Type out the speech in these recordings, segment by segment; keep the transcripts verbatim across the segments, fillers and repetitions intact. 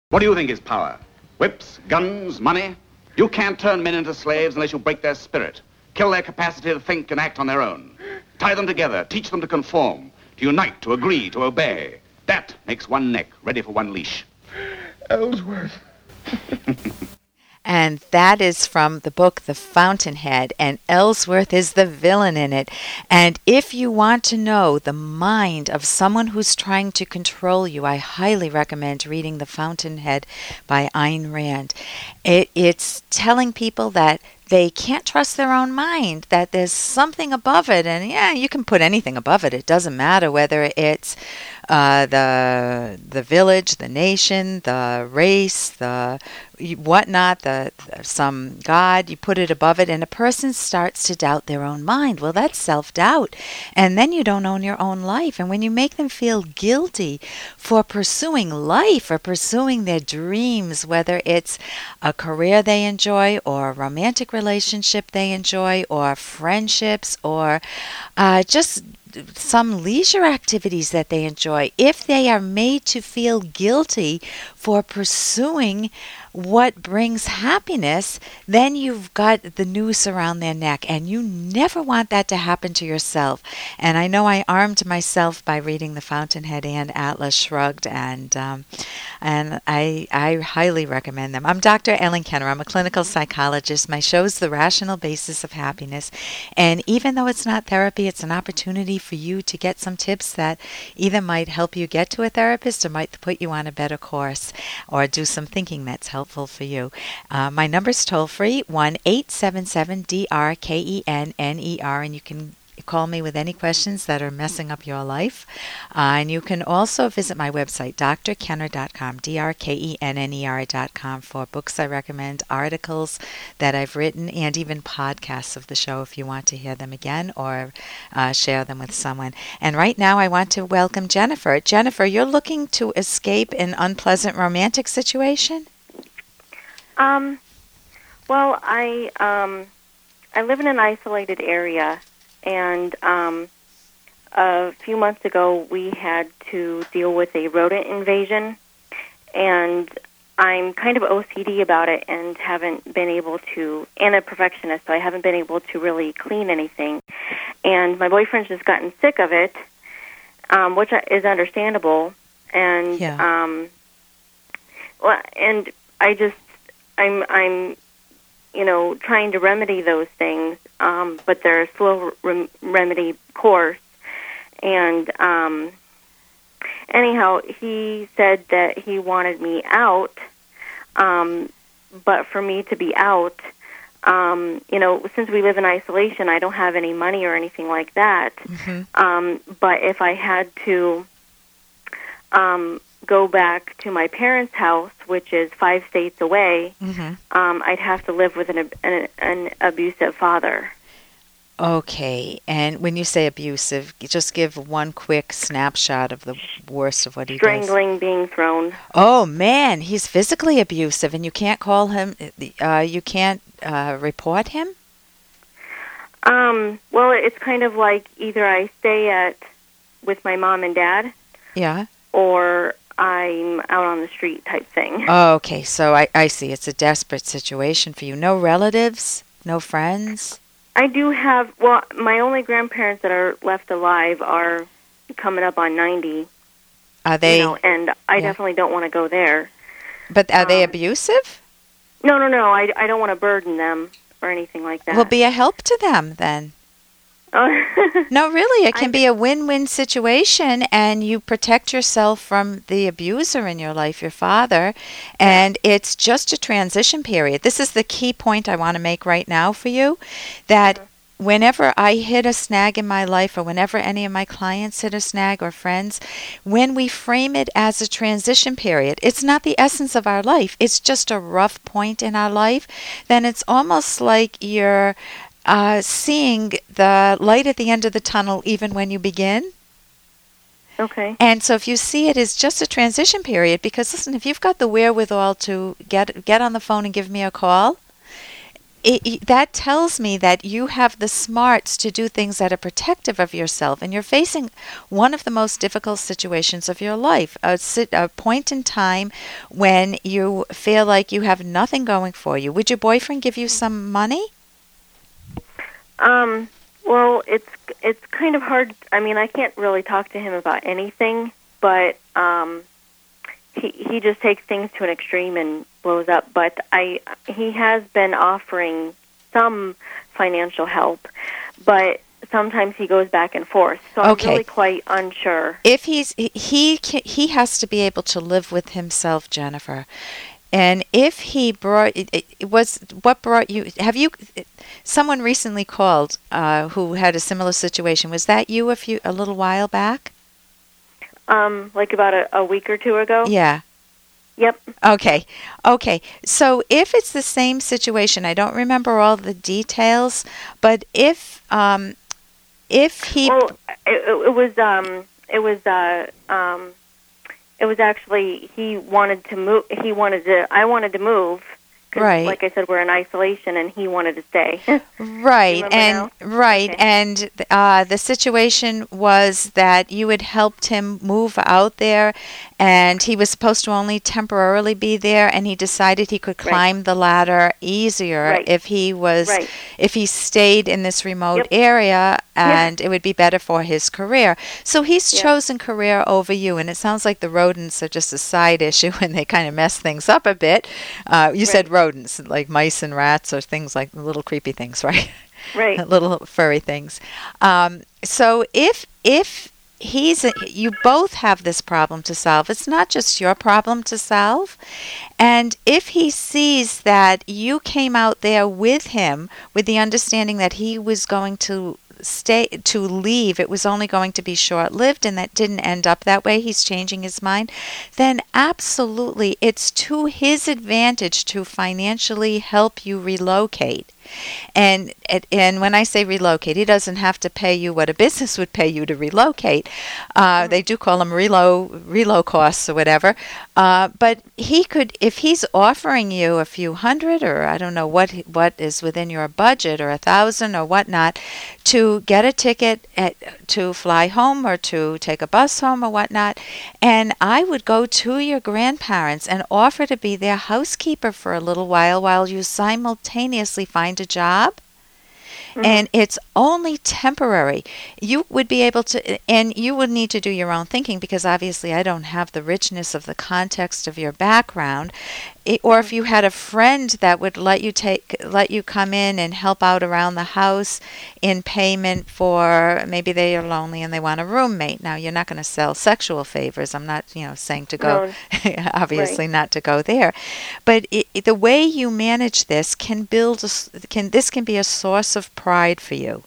What do you think is power? Whips, guns, money? You can't turn men into slaves unless you break their spirit, kill their capacity to think and act on their own. Tie them together, teach them to conform, to unite, to agree, to obey. That makes one neck ready for one leash. Ellsworth. And that is from the book The Fountainhead, and Ellsworth is the villain in it. And if you want to know the mind of someone who's trying to control you, I highly recommend reading The Fountainhead by Ayn Rand. It, it's telling people that they can't trust their own mind, that there's something above it. And yeah, you can put anything above it. It doesn't matter whether it's uh, the the village, the nation, the race, the whatnot, the, the some God. You put it above it, and a person starts to doubt their own mind. Well, that's self-doubt. And then you don't own your own life. And when you make them feel guilty for pursuing life or pursuing their dreams, whether it's a career they enjoy or a romantic relationship they enjoy or friendships or uh, just some leisure activities that they enjoy, if they are made to feel guilty for pursuing what brings happiness, then you've got the noose around their neck, and you never want that to happen to yourself. And I know I armed myself by reading The Fountainhead and Atlas Shrugged, and um, and I I highly recommend them. I'm Doctor Ellen Kenner. I'm a clinical psychologist. My show's The Rational Basis of Happiness, and even though it's not therapy, it's an opportunity for you to get some tips that either might help you get to a therapist or might put you on a better course or do some thinking that's helpful for you. Uh, my number's toll free, one eight seven seven D R K E N N E R, and you can call me with any questions that are messing up your life. Uh, and you can also visit my website, d r kenner dot com, D R K E N N E R dot com, for books I recommend, articles that I've written, and even podcasts of the show if you want to hear them again or uh, share them with someone. And right now I want to welcome Jennifer. Jennifer, you're looking to escape an unpleasant romantic situation? Um, well, I um, I live in an isolated area, and um, a few months ago we had to deal with a rodent invasion, and I'm kind of O C D about it and haven't been able to, and a perfectionist, so I haven't been able to really clean anything. And my boyfriend's just gotten sick of it, um, which is understandable, and yeah. um, well, and I just. I'm, I'm, you know, trying to remedy those things, um, but they're a slow rem- remedy course. And um, anyhow, he said that he wanted me out, um, but for me to be out, um, you know, since we live in isolation, I don't have any money or anything like that. Mm-hmm. Um, but if I had to um, go back to my parents' house, which is five states away, mm-hmm. um, I'd have to live with an, an, an abusive father. Okay, and when you say abusive, just give one quick snapshot of the worst of what he Strangling, does. Strangling, being thrown. Oh, man, he's physically abusive, and you can't call him, uh, you can't uh, report him? Um, well, it's kind of like either I stay at with my mom and dad, yeah, or I'm out on the street type thing. Oh, okay, so I, I see. It's a desperate situation for you. No relatives? No friends? I do have, well, my only grandparents that are left alive are coming up on ninety. Are they? You know, and I yeah. definitely don't want to go there. But are um, they abusive? No, no, no. I, I don't want to burden them or anything like that. Well, be a help to them then. Oh. No, really, it can I, be a win-win situation, and you protect yourself from the abuser in your life, your father, and it's just a transition period. This is the key point I want to make right now for you, that mm-hmm. whenever I hit a snag in my life, or whenever any of my clients hit a snag or friends, when we frame it as a transition period, it's not the essence of our life, it's just a rough point in our life, then it's almost like you're Uh, seeing the light at the end of the tunnel even when you begin. Okay. And so if you see it as just a transition period, because listen, if you've got the wherewithal to get get on the phone and give me a call, it, it- that tells me that you have the smarts to do things that are protective of yourself, and you're facing one of the most difficult situations of your life, a, sit, a point in time when you feel like you have nothing going for you. Would your boyfriend give you some money? Um, well, it's it's kind of hard. I mean, I can't really talk to him about anything, but um, he he just takes things to an extreme and blows up. But I he has been offering some financial help, but sometimes he goes back and forth. So I'm Okay. really quite unsure. If he's he he ca- he has to be able to live with himself, Jennifer. And if he brought it, it it was what brought you? Have you? Someone recently called uh, who had a similar situation. Was that you a few a little while back? Um, like about a, a week or two ago. Yeah. Yep. Okay. Okay. So if it's the same situation, I don't remember all the details, but if um, if he Well, it, it was um, it was uh, um, it was actually he wanted to move. He wanted to. I wanted to move. 'Cause, Right. like I said, we're in isolation, and he wanted to stay. Right, Remember and now? right, Okay. and uh, the situation was that you had helped him move out there, and he was supposed to only temporarily be there, and he decided he could Right. climb the ladder easier Right. if he was Right. if he stayed in this remote Yep. area, and it would be better for his career. So he's Yep. chosen career over you, and it sounds like the rodents are just a side issue, and they kind of mess things up a bit. Uh, you said rodents, like mice and rats, or things like little creepy things, right? Right. Little furry things. Um, so if if he's a, you both have this problem to solve. It's not just your problem to solve. And if he sees that you came out there with him with the understanding that he was going to stay to leave, it was only going to be short-lived, and that didn't end up that way, he's changing his mind, then absolutely it's to his advantage to financially help you relocate. And and when I say relocate, he doesn't have to pay you what a business would pay you to relocate. Uh, they do call them relo relo costs or whatever. Uh, but he could, if he's offering you a few hundred, or I don't know what he- what is within your budget, or a thousand or whatnot, to get a ticket at, to fly home or to take a bus home or whatnot. And I would go to your grandparents and offer to be their housekeeper for a little while while you simultaneously find a job. And it's only temporary. You would be able to, and you would need to do your own thinking, because obviously I don't have the richness of the context of your background. It, or if you had a friend that would let you take, let you come in and help out around the house in payment for, maybe they are lonely and they want a roommate. Now, you're not going to sell sexual favors. I'm not, you know, saying to go, No. obviously Right. not to go there. But it, it- the way you manage this can build, a s can this can be a source of pride for you.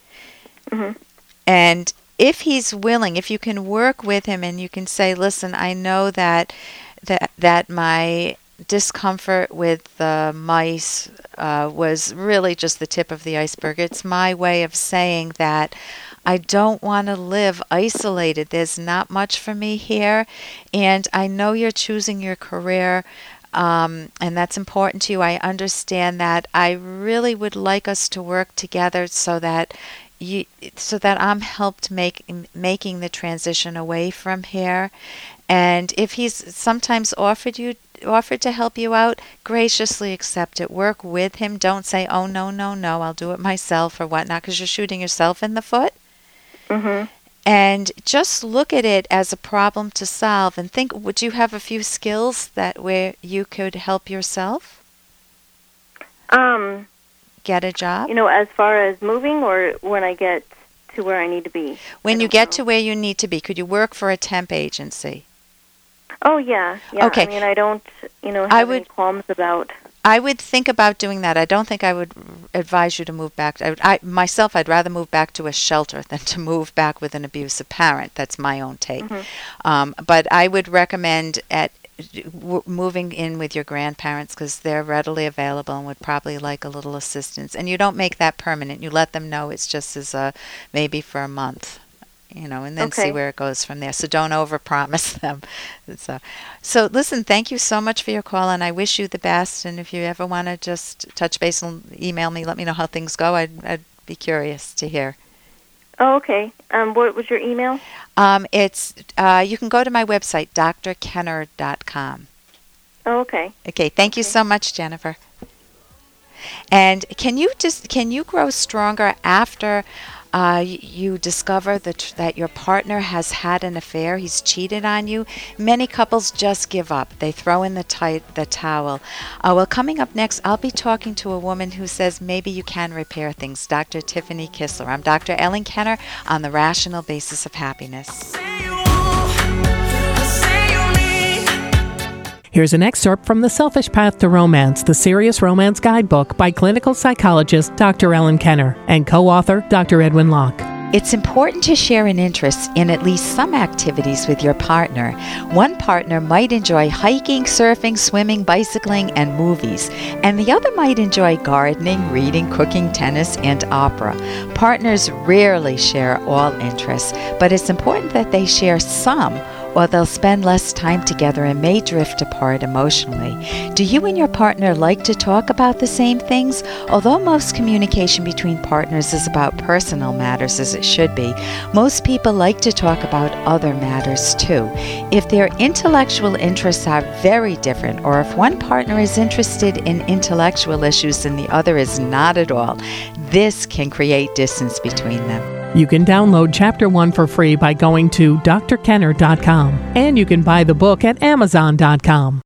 Mhm. And if he's willing, if you can work with him and you can say, listen, I know that that that my discomfort with the mice uh, was really just the tip of the iceberg. It's my way of saying that I don't want to live isolated. There's not much for me here, and I know you're choosing your career, um, and that's important to you. I understand that. I really would like us to work together so that you, so that I'm helped make making the transition away from here. And if he's sometimes offered you offered to help you out, graciously accept it. Work with him. Don't say, "Oh no, no, no, I'll do it myself" or whatnot, because you're shooting yourself in the foot. Mhm. And just look at it as a problem to solve, and think: would you have a few skills that where you could help yourself Um, get a job? you know, as far as moving, or when I get to where I need to be. When I you don't get know. to where you need to be, could you work for a temp agency? Oh yeah, yeah. Okay. I mean, I don't, you know, have I any would- qualms about. I would think about doing that. I don't think I would advise you to move back. I, I myself, I'd rather move back to a shelter than to move back with an abusive parent. That's my own take. Mhm. Um, but I would recommend at w- moving in with your grandparents, because they're readily available and would probably like a little assistance. And you don't make that permanent. You let them know it's just as a maybe for a month. you know, and then Okay. see where it goes from there. So don't overpromise them. So, so listen, thank you so much for your call, and I wish you the best. And if you ever want to just touch base and email me, let me know how things go. I'd, I'd be curious to hear. Oh, okay. Um, what was your email? Um, it's uh, you can go to my website, d r kenner dot com. Oh, okay. Okay, thank you Okay. so much, Jennifer. And can you just can you grow stronger after uh, y- you discover that that your partner has had an affair? He's cheated on you. Many couples just give up. They throw in the ti- the towel. Uh, well, coming up next, I'll be talking to a woman who says maybe you can repair things. Doctor Tiffany Kissler. I'm Doctor Ellen Kenner on the Rational Basis of Happiness. Here's an excerpt from The Selfish Path to Romance, the Serious Romance Guidebook by clinical psychologist Doctor Ellen Kenner and co-author Doctor Edwin Locke. It's important to share an interest in at least some activities with your partner. One partner might enjoy hiking, surfing, swimming, bicycling, and movies, and the other might enjoy gardening, reading, cooking, tennis, and opera. Partners rarely share all interests, but it's important that they share some, or they'll spend less time together and may drift apart emotionally. Do you and your partner like to talk about the same things? Although most communication between partners is about personal matters, as it should be, most people like to talk about other matters too. If their intellectual interests are very different, or if one partner is interested in intellectual issues and the other is not at all, this can create distance between them. You can download Chapter one for free by going to d r kenner dot com, and you can buy the book at amazon dot com.